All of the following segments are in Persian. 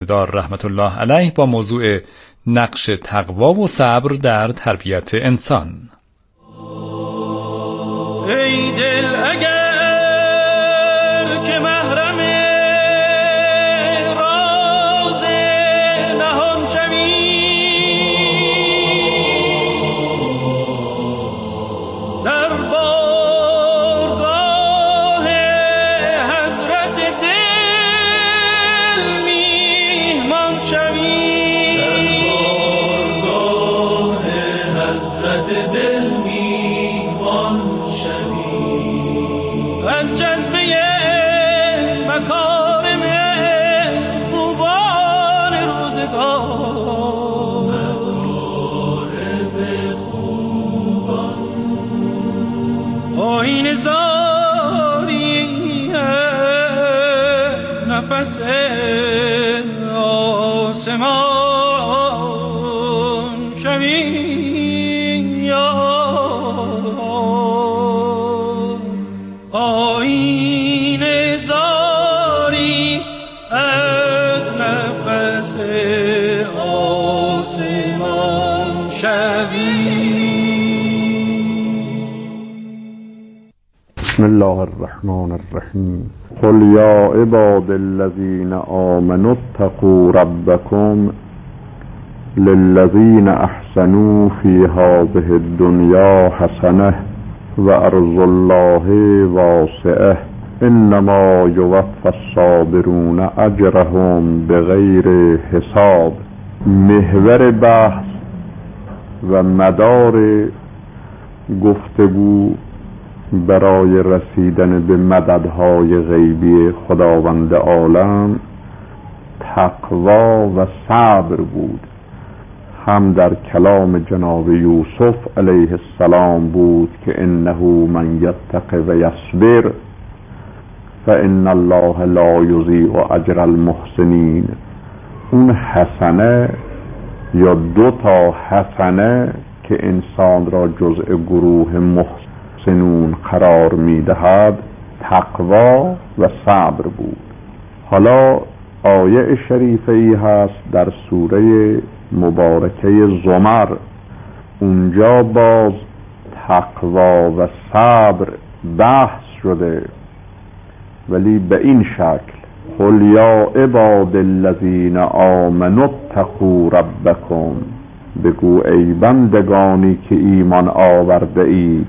کردار رحمت الله علیه با موضوع نقش تقوا و صبر در تربیت انسان. ای دل اگر که محرم راز نهان شوی، در بارگاه حضرت دل میهمان شوی، در بارگاه حضرت دل میهمان شوی، از جذبه مکارم خوبان روزگار، مکارم خوبان آیین زاری از نفس آسمان شوی، آیین زاری از نفس آسمان شوی. بسم الله الرحمن الرحیم. قل یا عباد الذین آمنوا اتقوا ربکم للذین احسنوا فی هذه الدنیا حسنه و ارض الله واسعه انما یوفی الصابرون اجرهم بغیر حساب. محور بحث و مدار گفتگو برای رسیدن به مددهای غیبی خداوند عالم تقوا و صبر بود. هم در کلام جناب یوسف علیه السلام بود که انه من یتق و یصبر فان الله لا یضیع اجر المحسنین. اون حسنه یا دو تا حسنه که انسان را جزء گروه محسنون قرار میدهد تقوا و صبر بود. حالا آیه شریفه ای هست در سوره مبارکه زمر، اونجا باز تقوا و صبر بحث شده، ولی به این شکل: قل یا عباد الذین آمنوا اتقوا ربکم، بگو ای بندگانی که ایمان آورده اید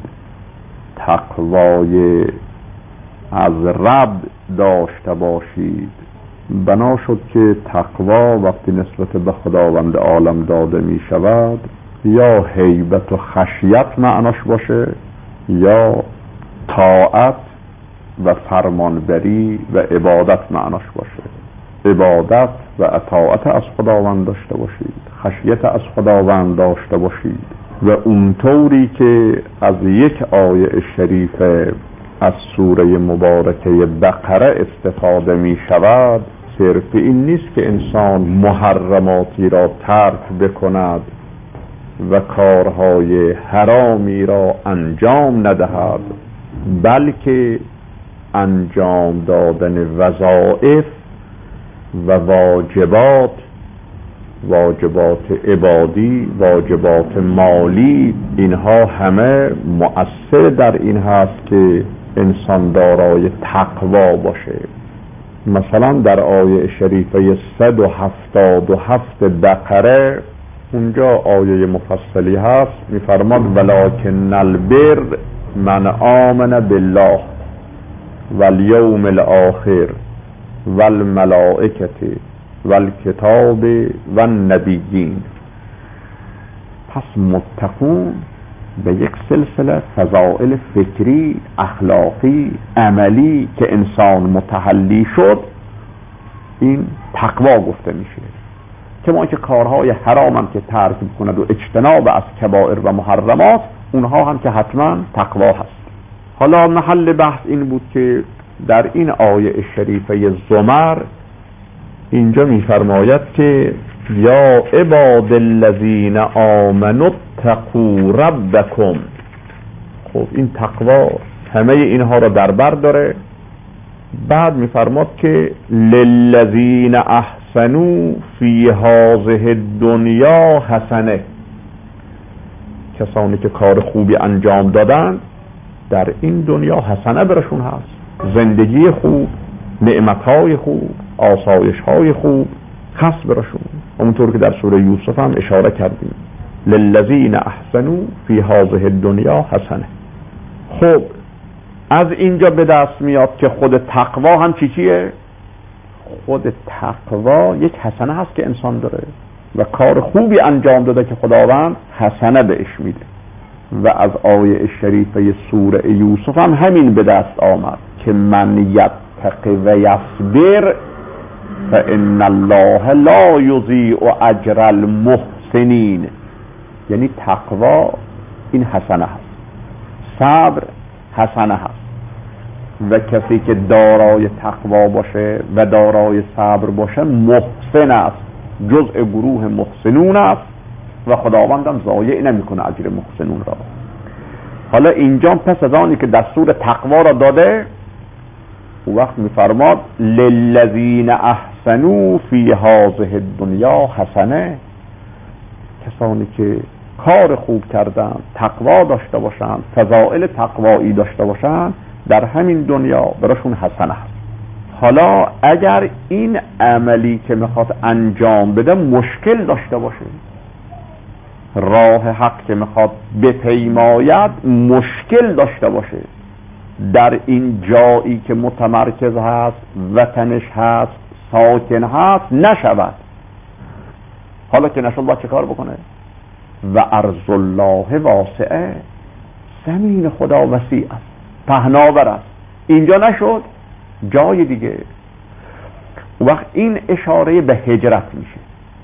تقوای از رب داشته باشید. بنا شد که تقوا وقتی نسبت به خداوند عالم داده می شود یا هیبت و خشیت معناش باشه یا طاعت و فرمانبری و عبادت معناش باشه. عبادت و اطاعت از خداوند داشته باشید، خشیت از خداوند داشته باشید و اونطوری که از یک آیه شریفه از سوره مبارکه بقره استفاده می شود صرف این نیست که انسان محرماتی را ترک بکند و کارهای حرامی را انجام ندهد، بلکه انجام دادن وظایف و واجبات عبادی، واجبات مالی، اینها همه مؤثر در این هست که انسان دارای تقوا باشه. مثلا در آیه شریفه 177 بقره اونجا آیه مفصلی هست، میفرماد ولکن البر من آمن بالله والیوم الاخر والملائکه والکتاب والنبیین. پس متقون به یک سلسله فضائل فکری، اخلاقی، عملی که انسان متحلی شد این تقوا گفته میشه. کما که کارهای حرام هم که ترک کند و اجتناب از کبائر و محرمات، اونها هم که حتما تقوا هست. حالا محل بحث این بود که در این آیه شریفه زمر اینجا میفرماید که یا عباد الذین آمنوا اتقوا ربکم. خب این تقوا همه اینها را در بر داره. بعد میفرماد که للذین احسنوا احسنوا فی هذه الدنیا حسنه، کسانی که کار خوبی انجام دادن در این دنیا حسنه برشون هست، زندگی خوب، نعمتهای خوب، آسایشهای خوب هست برشون. همونطور که در سوره یوسف هم اشاره کردیم للذین احسنوا فی هذه الدنیا حسنه. خب از اینجا به دست میاد که خود تقوا هم چیه؟ خود تقوا یک حسنه هست که انسان داره و کار خوبی انجام داده که خداوند حسنه بهش میده. و از آیه شریفه سوره یوسف هم همین به دست آمد که من یتقی و یصبر فان الله لا یضیع اجر المحسنین. یعنی تقوا این حسنه هست، صبر حسنه هست و کسی که دارای تقوا باشه و دارای صبر باشه محسن است، جزء گروه محسنون است و خداوندم ضایع نمیکنه اجر محسنون را. حالا اینجا پس از آنی که دستور تقوا را داده او وقت میفرماد للذین احسنوا فی هذه الدنیا حسنه، کسانی که کار خوب کردن، تقوا داشته باشن، فضائل تقوایی داشته باشن، در همین دنیا براشون حسنه هست. حالا اگر این عملی که میخواد انجام بده مشکل داشته باشه، راه حق که میخواد بپیماید مشکل داشته باشه، در این جایی که متمرکز هست، وطنش هست، ساکن هست نشود. حالا که نشد باید چه کار بکنه؟ و ارض الله واسعه، زمین خدا وسیع است، پهناور است. اینجا نشد جای دیگه. وقت این اشاره به هجرت میشه،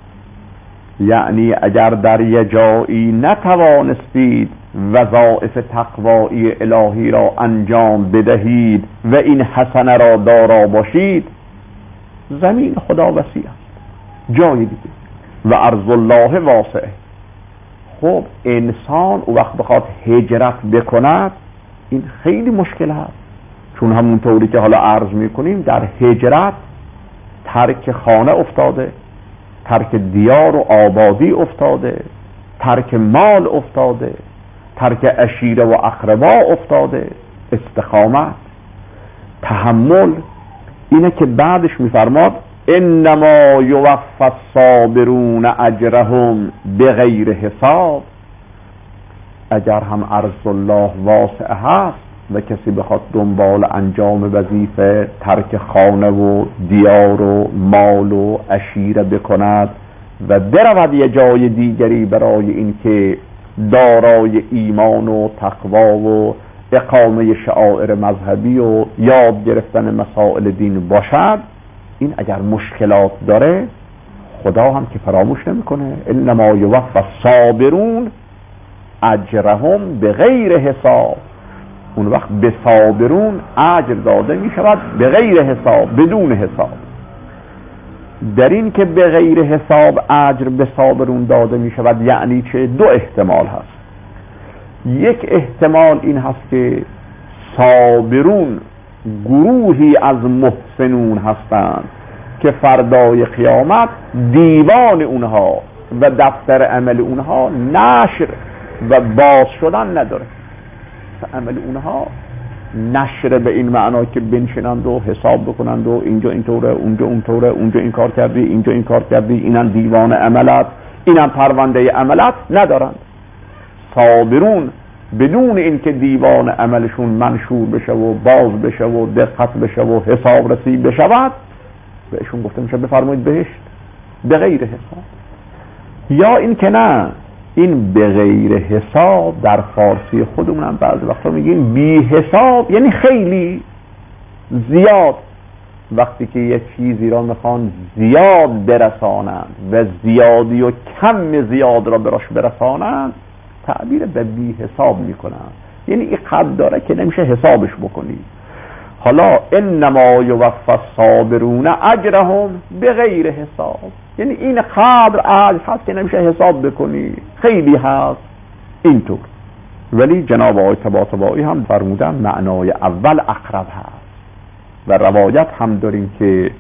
یعنی اگر در یه جایی نتوانستید وظایف تقوایی الهی را انجام بدهید و این حسنه را دارا باشید، زمین خدا وسیع است، جای دیگه. و ارض الله واسعه. خب انسان او وقت بخواد هجرت بکند این خیلی مشکل هست، چون همونطوری که حالا عرض میکنیم در هجرت ترک خانه افتاده، ترک دیار و آبادی افتاده، ترک مال افتاده، ترک عشیره و اقربا افتاده، استقامت، تحمل. اینه که بعدش میفرماد انما یوفی الصابرون اجرهم بغیر حساب. اگر هم ارض الله واسع هست و کسی بخواد دنبال انجام وظیفه، ترک خانه و دیار و مال و عشیره بکند و برود یه جای دیگری برای اینکه دارای ایمان و تقوا و اقامه شعائر مذهبی و یاد گرفتن مسائل دین باشد، این اگر مشکلات داره خدا هم که فراموش نمیکنه. انما یوفی الصابرون اجرهم بغیر حساب. اون وقت به صابرون اجر داده می شود بغیر حساب، بدون حساب. در این که بغیر حساب اجر به صابرون داده می شود یعنی چه؟ دو احتمال هست. یک احتمال این هست که صابرون گروهی از محسنون هستند که فردای قیامت دیوان اونها و دفتر عمل اونها نشر و باز شدن نداره. عمل اونها نشر به این معنا که بنشینند و حساب بکنند و اینجا اینطوره، اونجا اونطوره، اونجا این کار کردی، اینجا این کار کردی، اینم دیوان عملت، اینم پرونده عملت ندارند. صابرون بدون اینکه دیوان عملشون منشور بشه و باز بشه و دقت بشه و حساب رسی بشود، بهشون گفته میشه بفرمایید بهشت به غیر حساب. یا این که نه، این به غیر حساب در فارسی خودمون هم بعضی وقتا میگیم بی حساب، یعنی خیلی زیاد. وقتی که یه چیزی را میخوان زیاد برسانند و زیادی و کم زیاد را براش برسانند تعبیر به بی حساب میکنن، یعنی این قدر داره که نمیشه حسابش بکنی. حالا انما یوفی الصابرون اجرهم بغیر حساب، یعنی این قدر اجر هست که نمیشه حساب بکنی، خیلی هست اینطور. ولی جناب آقای طباطبایی هم فرمودن معنای اول اقرب هست و روایت هم داریم که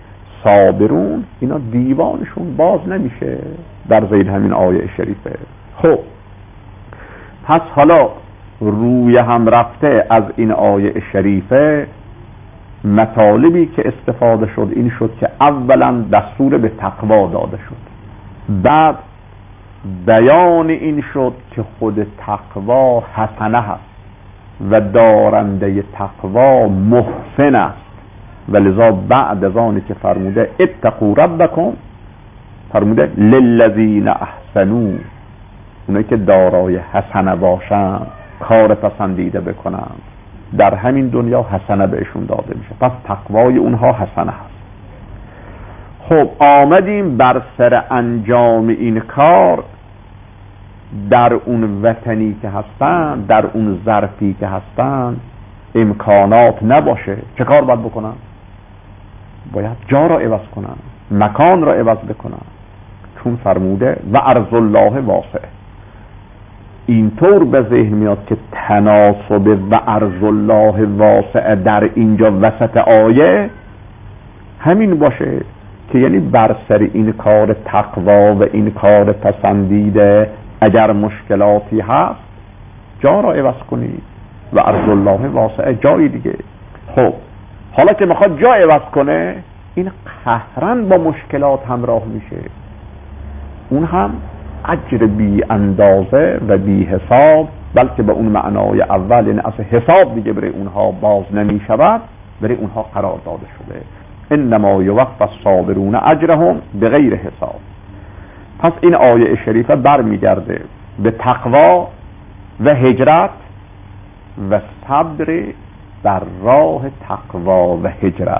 صابرون اینا دیوانشون باز نمیشه در زیر همین آیه شریفه. خب پس حالا روی هم رفته از این آیه شریفه مطالبی که استفاده شد این شد که اولا دستور به تقوا داده شد، بعد بیان این شد که خود تقوا حسنه هست و دارنده تقوا محسن است و لذا بعد از آنی که فرموده اتقوا ربکم فرموده للذین احسنوا، اونایی که دارای حسنه باشند، کار پسندیده بکنند، در همین دنیا حسنه بهشون داده میشه. پس تقوای اونها حسنه هست. خب آمدیم بر سر انجام این کار در اون وطنی که هستن، در اون ظرفی که هستن امکانات نباشه، چه کار باید بکنن؟ باید جا را عوض کنن، مکان را عوض بکنن، چون فرموده و ارض الله واسع. اینطور به ذهن میاد که تناسب و ارض الله واسع در اینجا وسط آیه همین باشه که یعنی بر سر این کار تقوا و این کار پسندیده اگر مشکلاتی هست جا را عوض کنید و ارض الله واسع جای دیگه. خب حالا که میخواد جا عوض کنه این قهرن با مشکلات همراه میشه، اون هم اجر بی اندازه و بی حساب، بلکه به اون معنای اول یعنی اصلا حساب دیگه برای اونها باز نمی شود، برای اونها قرار داده شده انما یوفی الصابرون اجرهم بغیر حساب. پس این آیه شریفه برمیگرده به تقوا و هجرت و صبر در راه تقوا و هجرت.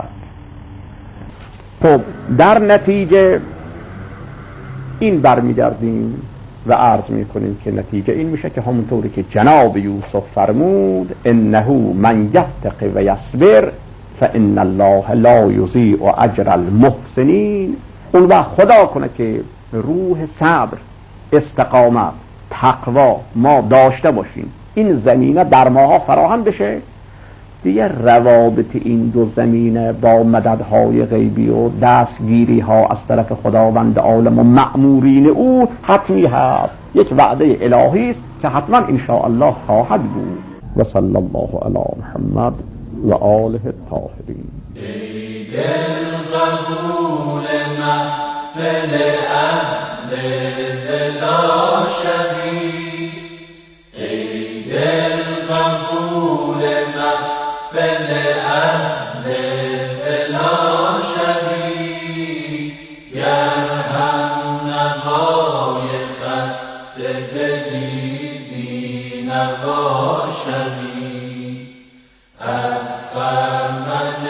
خب در نتیجه این برمیگردیم و عرض میکنیم که نتیجه این میشه که همونطوری که جناب یوسف فرمود انه من یتق و یصبر فان الله لا یضیع اجر المحسنین، اون وقت خدا کنه که روح صبر، استقامت، تقوا ما داشته باشیم، این زمینه در ماها فراهم بشه، دیگه روابط این دو زمینه با مددهای غیبی و دستگیری ها از طرف خداوند عالم و مأمورین او حتمی هست، یک وعده الهی است که حتما ان شاء الله خواهد بود. و صلی الله علی محمد و آله الطاهرین. ای دل قبول محفل اهل دلا شوی، ای دل قبول محفل اهل دلا شوی، گر هم نوای خسته دلی بی نوا شوی، از خرمن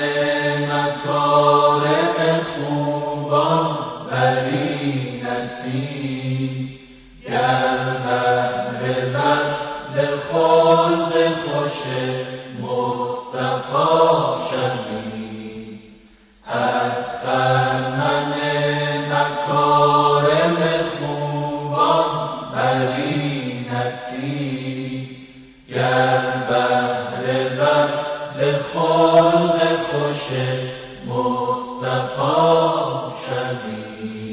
مکارم خوبان بری نصیب، گر بهره بر ز خلق خوش مصطفی شوی، از خرمن مکارم خوبان بری نصیب، گر بهره بر ز خلق خوش مصطفی شوی.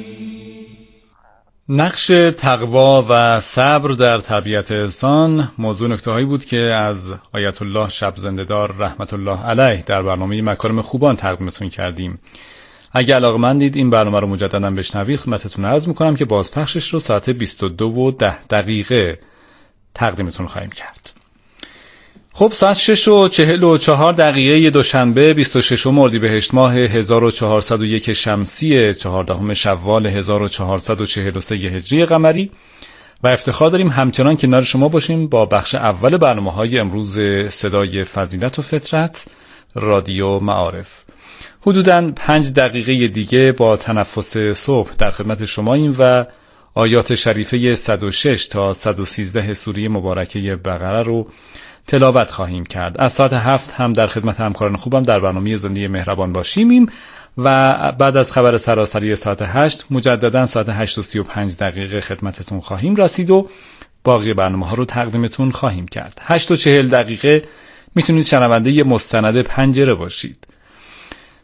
نقش تقوا و صبر در تربیت انسان موضوع نکته‌هایی بود که از آیت الله شب زنده‌دار رحمت الله علیه در برنامه مکارم خوبان تقدیمتون کردیم. اگه علاقه‌مندید این برنامه رو مجدداً بشنوید خدمتتون عرض می‌کنم که بازپخشش رو ساعت 22:10 تقدیمتون خواهیم کرد. خب ساعت 6:44 دوشنبه 26 اردیبهشت ماه 1401 شمسی 14 شوال 1443 هجری قمری و افتخار داریم همچنان کنار شما باشیم با بخش اول برنامه‌های امروز صدای فضیلت و فطرت رادیو معارف. حدوداً 5 دقیقه دیگه با تنفس صبح در خدمت شماییم و آیات شریفه 106 تا 113 سوره مبارکه بقره رو تلاوت خواهیم کرد. از ساعت 7 هم در خدمت همکاران خوبم در برنامه زندگی مهربان باشیم و بعد از خبر سراسری ساعت 8 مجددا ساعت 8:35 خدمتتون خواهیم رسید و باقی برنامه‌ها رو تقدیمتون خواهیم کرد. 8:40 میتونید شنونده مستند پنجره باشید.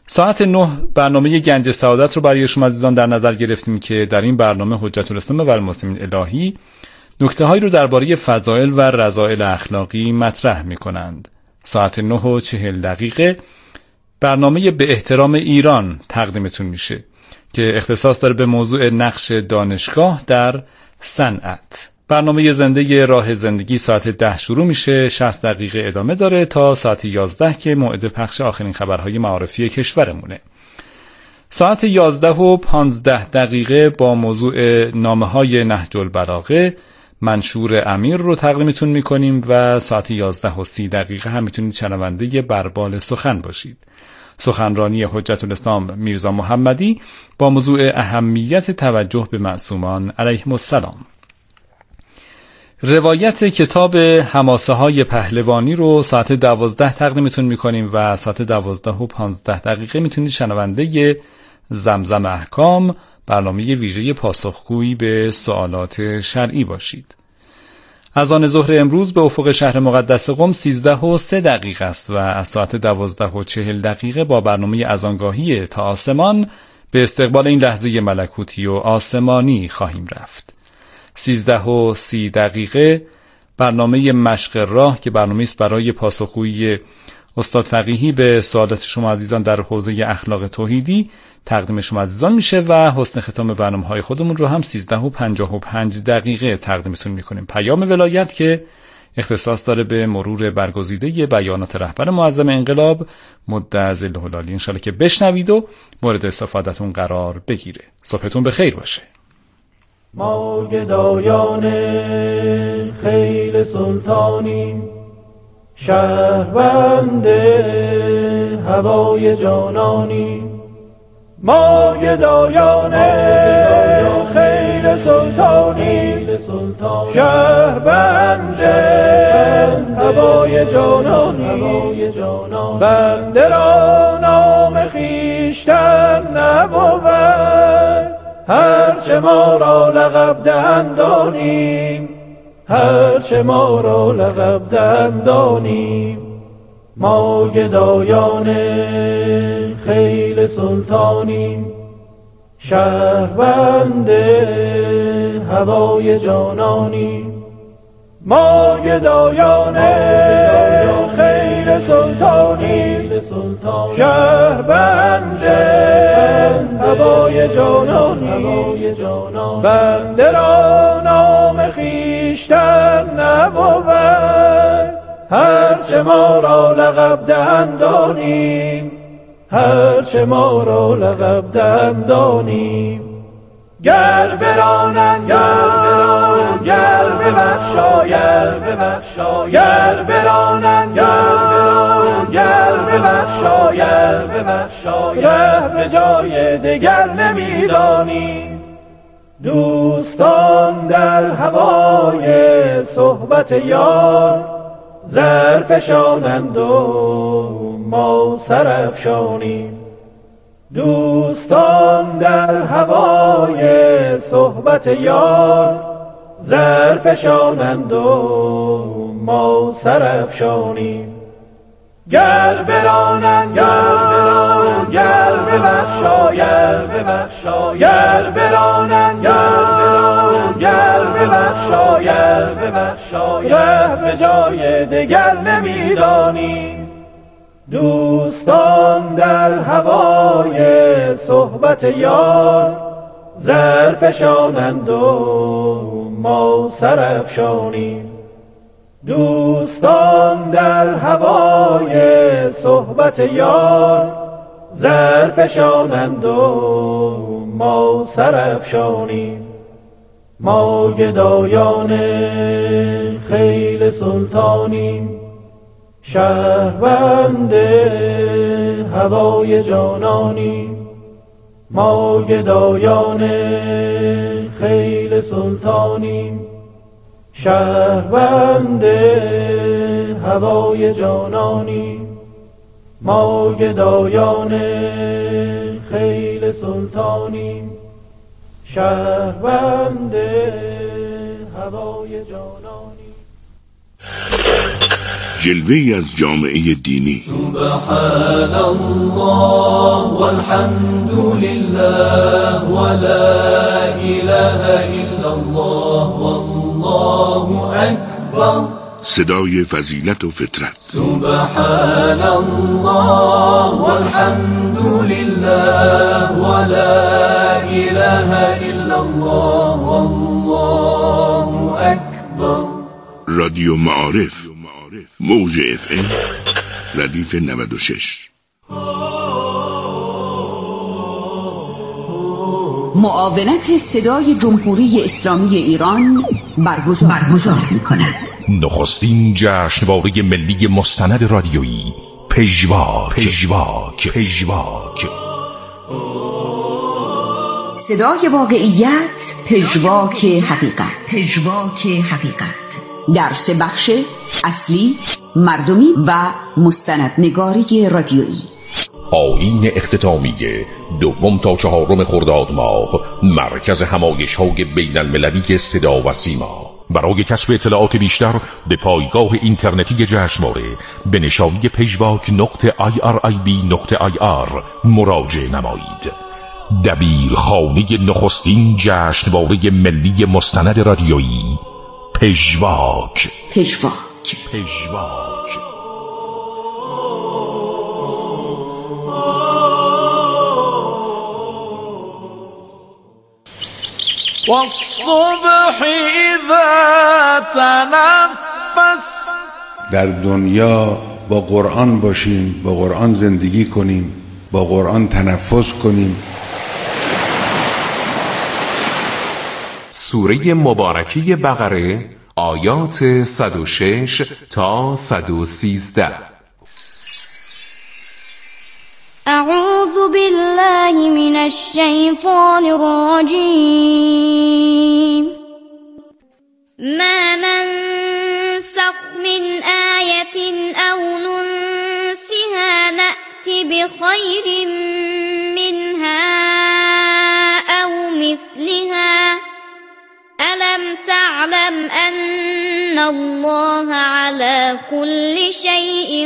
ساعت 9 برنامه گنج سعادت رو برای شما عزیزان در نظر گرفتیم که در این برنامه حجت الاسلام و المسلمین الهی نکته‌هایی رو درباره فضائل و رذائل اخلاقی مطرح می‌کنند. ساعت 9:40 برنامه به احترام ایران تقدیمتون میشه که اختصاص داره به موضوع نقش دانشگاه در صنعت. برنامه زنده راه زندگی ساعت 10 شروع میشه، 60 دقیقه ادامه داره تا ساعت 11 که موعد پخش آخرین خبرهای معارفی کشورمونه. ساعت 11:15 با موضوع نامه‌های نهج البلاغه منشور امیر رو تقدیمتون میکنیم و ساعت 11:30 هم میتونید شنونده بربال سخن باشید. سخنرانی حجت الاسلام میرزا محمدی با موضوع اهمیت توجه به معصومان علیهم السلام. روایت کتاب حماسه های پهلوانی رو ساعت 12 تقدیمتون میکنیم و ساعت 12:15 میتونید شنونده زمزم احکام، برنامه ویژه پاسخگویی به سوالات شرعی باشید. اذان ظهر امروز به افق شهر مقدس قم 13:03 است و از ساعت 12:40 با برنامه اذانگاهی تا آسمان به استقبال این لحظه ملکوتی و آسمانی خواهیم رفت. 13:30 برنامه مشق راه که برنامه است برای پاسخگویی استاد فقیهی به سوالات شما عزیزان در حوزه اخلاق توحیدی تقدیم شما عزیزان میشه و حسن ختام برنامه‌های خودمون رو هم 13:55 تقدیمتون میکنیم. پیام ولایت که اختصاص داره به مرور برگزیده بیانات رهبر معظم انقلاب مد ظله العالی، انشالله که بشنوید و مورد استفادهتون قرار بگیره. صبحتون بخیر باشه. ما گدایان خیل سلطانی، شهروند هوای جانانی، ما گدایان خیل سلطانی، شهروند هوای جانانی، بنده را نام خویشتن نبود، هرچه ما را لقب دهند دانیم، هرچه ما را لقب دهند دانیم. ما گدایان خیل سلطانیم، شهروند هوای جانانیم، ما گدایان خیل سلطانیم، شهروند هوای جانانیم، بنده را نام خویشتن نبود، هرچه ما را لقب دهند دانیم، هرچه ما را لقب دهند دانیم. گر برانند گر ببخشاید، گر برانند گر ببخشاید، ره به جای دگر نمیدانیم. دوستان در هوای صحبت یار، زر فشانند و ما سر افشانیم. دوستان در هوای صحبت یار، زر فشانند و ما سر افشانیم. گر برانند گر ببخشاید، گر برانند گر ببخشاید، ره به جای دگر نمیدانیم. دوستان در هوای صحبت یار، زر فشانند و ما سر افشانیم. دوستان در هوای صحبت یار، زر فشانند و ما سر افشانیم. ما گدایان خیل سلطانیم، شهروند هوای جانانیم، ما گدایان خیل سلطانیم، شهروند هوای جانانیم، ما گدایان خیل سلطانیم، شهروند هوای جانانیم. جلوه‌ای از جامعه دینی. سبحان الله والحمد لله ولا اله الا الله والله اکبر. صدای فضیلت و فطرت. سبحان الله والحمد لله ولا اله الا الله والله اکبر. رادیو معارف، موج FM ردیف 96. معاونت صدای جمهوری اسلامی ایران برگزار می‌کند. نخستین جشنواره ملی مستند رادیویی پژواک. صدای واقعیت، پژواک حقیقت در 3 بخش اصلی، مردمی و مستندنگاری رادیویی. آیین اختتامیه 2 تا 4 خرداد ماه، مرکز همایش‌های بین‌المللی صدا و سیما. برای کسب اطلاعات بیشتر به پایگاه اینترنتی جشنواره به نشانی pejvac.irib.ir مراجعه نمایید. دبیرخانه نخستین جشنواره ملی مستند رادیویی پژواک. والصبح اذا تنفس. در دنیا با قرآن باشیم، با قرآن زندگی کنیم، با قرآن تنفس کنیم. سوره مبارکه بقره آیات 106 تا 113. اعوذ بالله من الشیطان الرجیم. ما ننسخ من آیة او ننسها نأتی بخیر منها او مثلها. ألم تعلم أن الله على كل شيء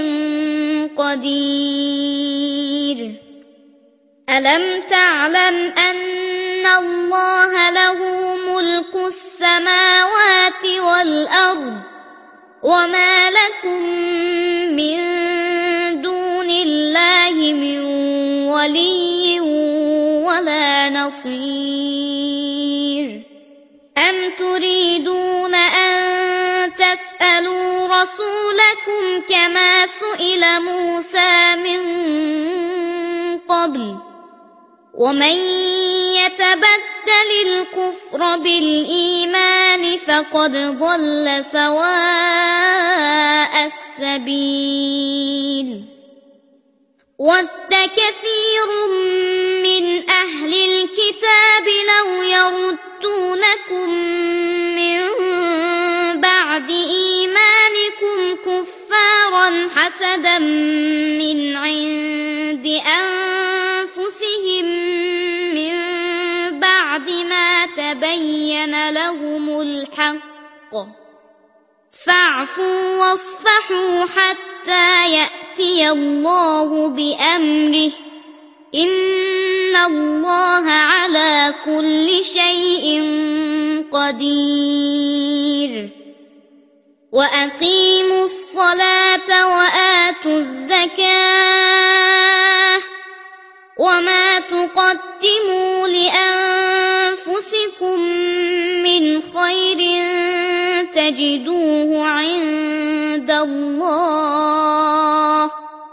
قدير. ألم تعلم أن الله له ملك السماوات والأرض وما لكم من دون الله من ولي ولا نصير. أم تريدون أن تسألوا رسولكم كما سئل موسى من قبل ومن يتبدل الكفر بالإيمان فقد ضل سواء السبيل. ود كثير من أهل الكتاب لو يردونكم من بعد إيمانكم كفارا حسدا من عند أنفسهم من بعد ما تبين لهم الحق فاعفوا واصفحوا حتى يأتي الله بأمره إن الله على كل شيء قدير. وأقيموا الصلاة وآتوا الزكاة وما تقدموا لأنفسكم من خير تجدوه عند الله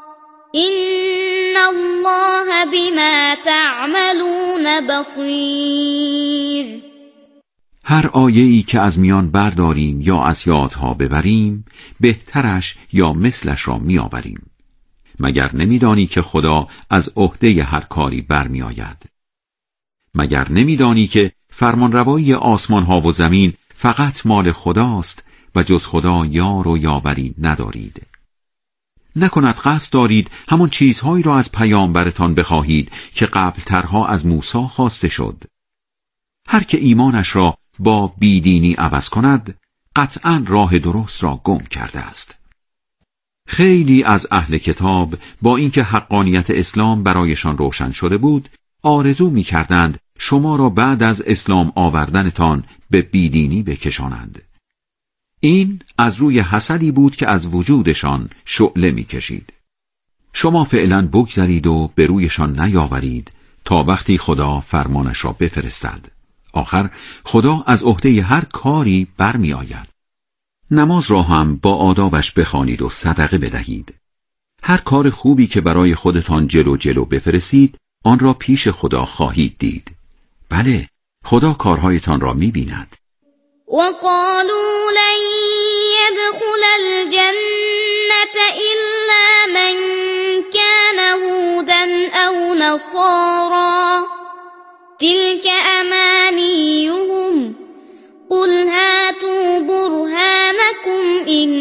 إن الله بما تعملون بصير. هر آیه‌ای که از میان برداریم یا از یادها ببریم بهترش یا مثلش را میآوریم. مگر نمیدانی که خدا از عهده هر کاری برمیآید؟ مگر نمیدانی که فرمانروایی آسمان ها و زمین فقط مال خداست و جز خدا یار و یاوری ندارید؟ نکند قصد دارید همان چیزهایی را از پیامبرتان بخواهید که قبلترها از موسی خواسته شد. هر که ایمانش را با بیدینی عوض کند قطعاً راه درست را گم کرده است. خیلی از اهل کتاب با اینکه حقانیت اسلام برایشان روشن شده بود، آرزو می‌کردند شما را بعد از اسلام آوردنتان به بیدینی بکشانند. این از روی حسدی بود که از وجودشان شعله می‌کشید. شما فعلا بگذرید و به رویشان نیاورید تا وقتی خدا فرمانش را بفرستد. آخر خدا از عهده هر کاری برمی آید. نماز را هم با آدابش بخوانید و صدقه بدهید. هر کار خوبی که برای خودتان جلو بفرستید، آن را پیش خدا خواهید دید. بله، خدا کارهایتان را می بیند. وقالوا لن يدخل الجنة إلا من كان هودا أو نصارا تلك أمانيهم قل هاتوا برهانكم إن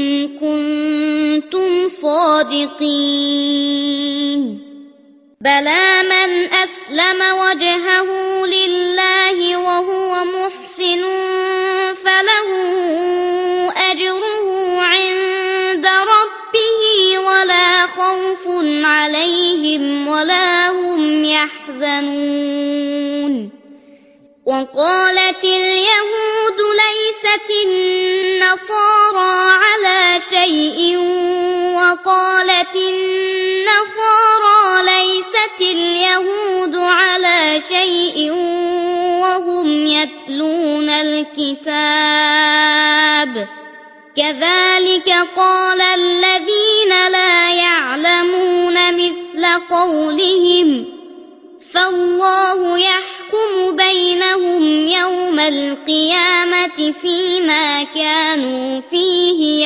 كنتم صادقين بلى من أسلم وجهه لله وهو محسن فله أجره عند ربه ولا خوف عليهم ولا هم يحزنون وقالت اليهود ليست النصارى على شيء وقالت النصارى ليست اليهود على شيء وهم يتلون الكتاب كذلك قال الذين لا يعلمون مثل قولهم فالله يحكم بينهم يوم القيامة فيما كانوا فيه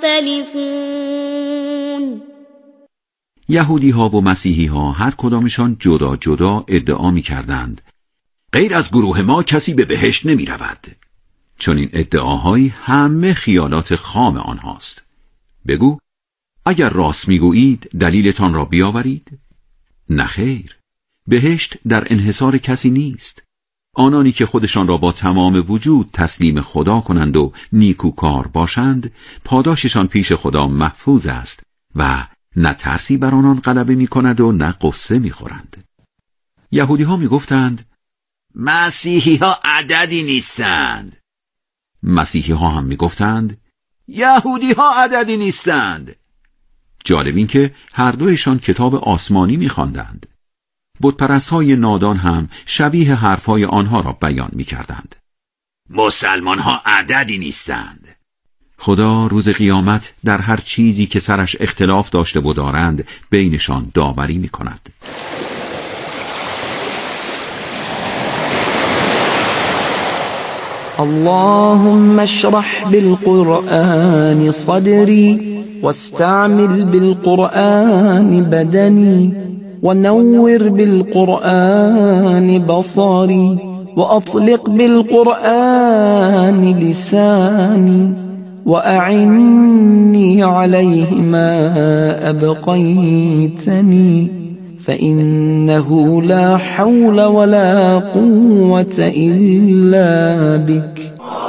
يختلفون. یهودی ها و مسیحی ها هر کدامشان جدا جدا ادعا می کردند غیر از گروه ما کسی به بهشت نمی رود. چون این ادعاهای همه خیالات خام آنهاست. بگو اگر راست می گویید دلیلتان را بیاورید؟ نخیر، بهشت در انحصار کسی نیست. آنانی که خودشان را با تمام وجود تسلیم خدا کنند و نیکوکار باشند، پاداششان پیش خدا محفوظ است و نه ترسی بر آنان غلبه می کند و نه قصه می خورند. یهودی ها می گفتند مسیحی ها عددی نیستند. مسیحی ها هم می گفتند یهودی ها عددی نیستند. جالب این که هر دویشان کتاب آسمانی می خواندند. بتپرست های نادان هم شبیه حرفهای آنها را بیان می کردند. مسلمان ها عددی نیستند. خدا روز قیامت در هر چیزی که سرش اختلاف داشته و دارند بینشان داوری می کند. اللهم اشرح بالقرآن صدري واستعمل بالقرآن بدني ونور بالقرآن بصري وأطلق بالقرآن لساني وأعني عليه ما أبقيتني فإنه لا حول ولا قوة إلا بك.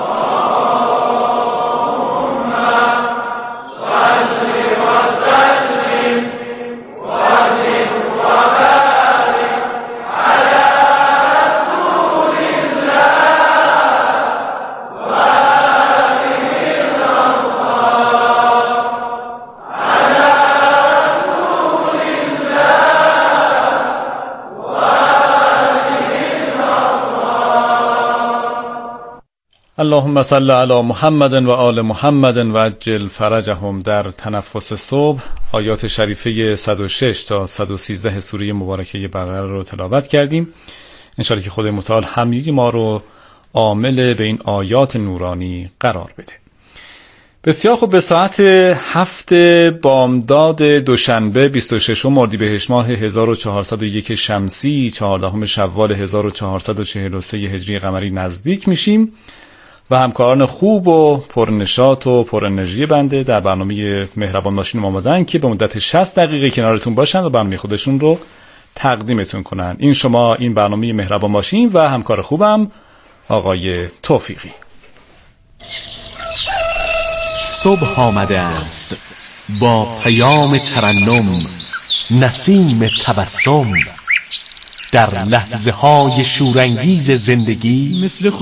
اللهم صل علی محمد و آل محمد و عجل فرجهم. در تنفس صبح آیات شریفه 106 تا 113 سوره مبارکه بقره رو تلاوت کردیم. انشاءالله که خدای متعال همگی ما رو عامل به این آیات نورانی قرار بده. بسیار خوب، به ساعت 7 بامداد دوشنبه 26 اردیبهشت ماه 1401 شمسی 14 شوال 1443 هجری قمری نزدیک میشیم و همکاران خوب و پرنشاط و پر انرژی بنده در برنامه مهربان باشین آمادن که به مدت 60 دقیقه کنارتون باشن و برنامه خودشون رو تقدیمتون کنن. این شما این برنامه مهربان باشین و همکار خوبم آقای توفیقی. صبح آمده است، با پیام ترنم، نسیم تبسم، در لحظه های شورانگیز زندگی مثل